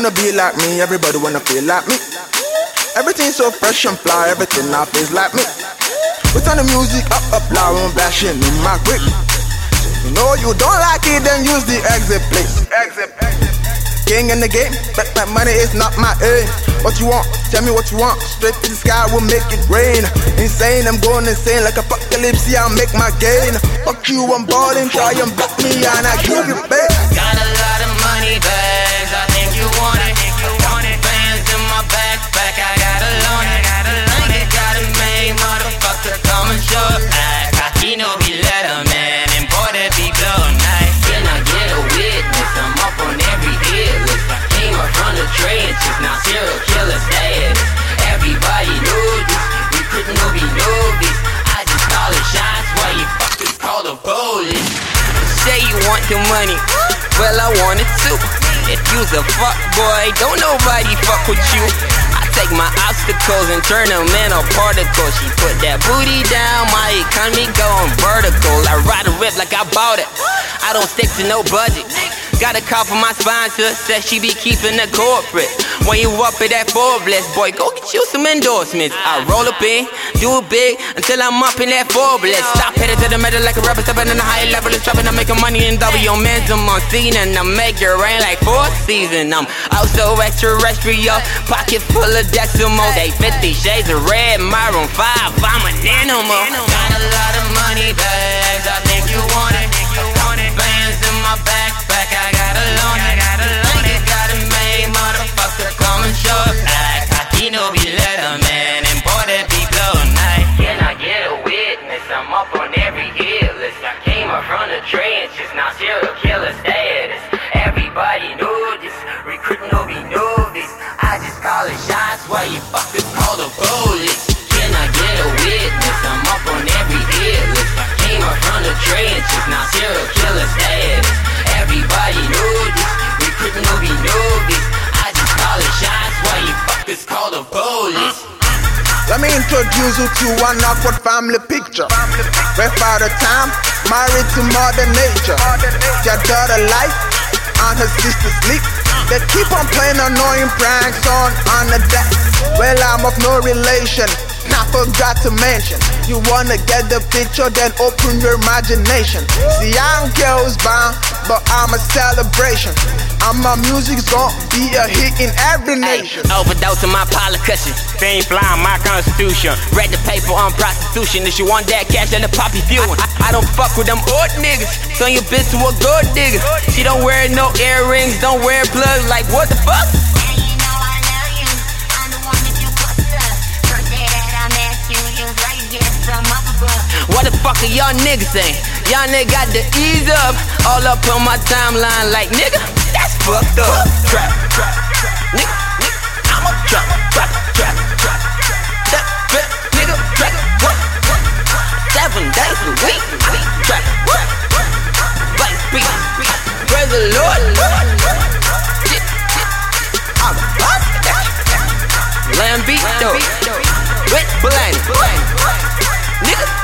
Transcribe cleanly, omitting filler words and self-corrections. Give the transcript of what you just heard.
wanna be like me, everybody wanna feel like me. Everything so fresh and fly, everything now feels like me. We turn the music up, loud and bashing in my grip. You know you don't like it, then use the exit place. King in the game, but my money is not my aim. What you want? Tell me what you want. Straight to the sky, we'll make it rain. Insane, I'm going insane like apocalypse. Yeah, I'll make my gain. Fuck you, I'm balling. Try and block me and I give you back. Got a lot of money bags, I think you want it. Bands in my backpack, I got a loan. Think I got it made, motherfucker, come and show it. Cocky no be letter, man, imported be blow nice. Can I get a witness? I'm up on every hit list. I came up from the trenches, now serial killer status. Everybody know this, we couldn't no be novice. I just call it shots while you fuckers call the police. Say you want the money, well I want it too. If you's a fuck boy, don't nobody fuck with you. I take my obstacles and turn them into particles. She put that booty down, my economy going vertical. I ride a whip like I bought it, I don't stick to no budget. Got a call from my sponsor, said she be keeping the corporate. When you up at that Forbes, boy, go get you some endorsements. I roll up in, do it big, until I'm up in that Forbes. Stop headed to the middle like a rubber, stepping in the high level of dropping. I'm making money in W momentum on scene, and I make it rain like 4 seasons. I'm also extraterrestrial, pocket full of decimals. They 50 shades of red, Myron 5, I'm an animal. Got a lot of money bags, I think you want it. Bands in my backpack, I got a loan. Think I got it made, motherfucker, come and show it. Cocky no be letter, man, imported be blow nice. Can I get a witness? I'm up on every hit list. I came up from the trenches, now serial killer status. Everybody know this, recruit no be novice. I just call it shots while you fuckers call the police. Can I get a witness? I'm up on every hit list. I came up from the trenches, now serial killer status. Everybody know this, recruit no be novice. I just call it shots while you fuckers call the police. Let me introduce you to one awkward family picture. Where father time, married to mother nature. Their daughter life, and her sister sleep. They keep on playing annoying pranks on the deck. Well, I'm of no relation, I forgot to mention. You wanna get the picture, then open your imagination. See, I don't care who's bound, but I'm a celebration. And my music's gonna be a hit in every nation. Overdose on my politician, fame flying my constitution. Read the paper on prostitution. If you want that cash, then the poppy fueling. I don't fuck with them old niggas. Turn your bitch to a gold digger. She don't wear no earrings, don't wear plugs. Like what the fuck? What the fuck are y'all niggas saying? Y'all niggas got the ease up, all up on my timeline like nigga, that's fucked up. Trap, nigga, I'm a trap, nigga, trap, 7 days a week, trap, like beat, praise the Lord, I'm a boss, Lambito, with Blaney, nigga.